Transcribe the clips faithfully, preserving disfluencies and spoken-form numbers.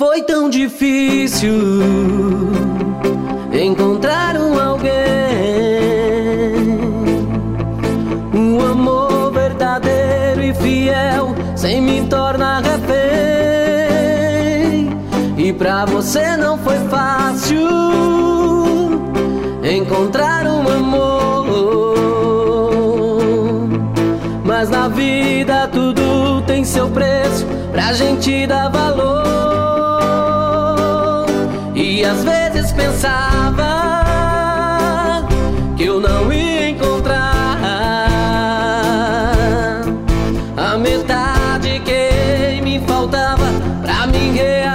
Foi tão difícil encontrar um alguém, um amor verdadeiro e fiel, sem me tornar refém. E pra você não foi fácil encontrar um amor, mas na vida tudo tem seu preço pra gente dar valor. E às vezes pensava que eu não ia encontrar a metade que me faltava pra me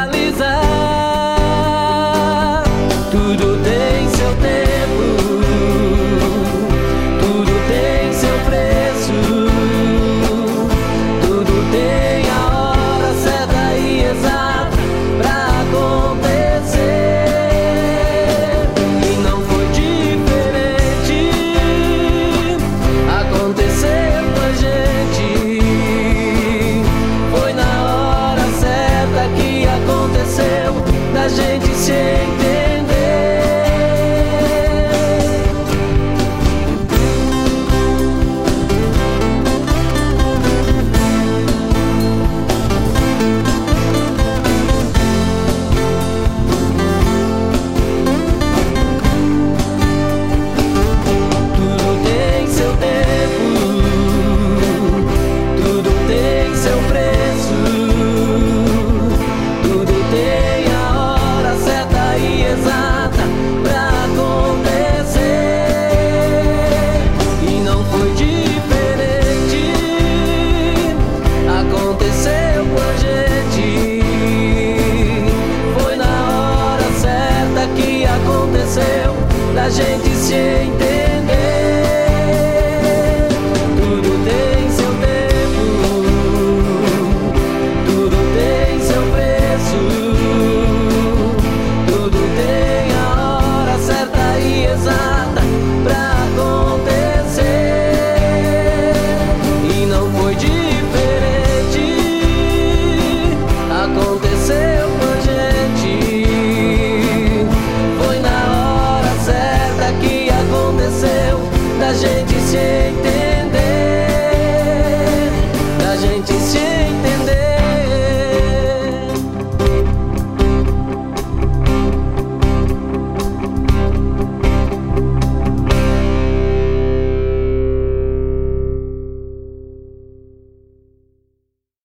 realizar. Tudo tem seu tempo, tudo tem seu preço, tudo tem a hora certa e exata pra acontecer. Da gente se entender. Tudo tem seu tempo, tudo tem seu preço, tudo tem exata pra acontecer. E não foi diferente, aconteceu com a gente. Foi na hora certa que aconteceu da gente se entender. Tudo tem seu tempo, tudo tem seu preço, exata pra acontecer. E não foi diferente, aconteceu com a gente. Foi na hora certa que aconteceu da gente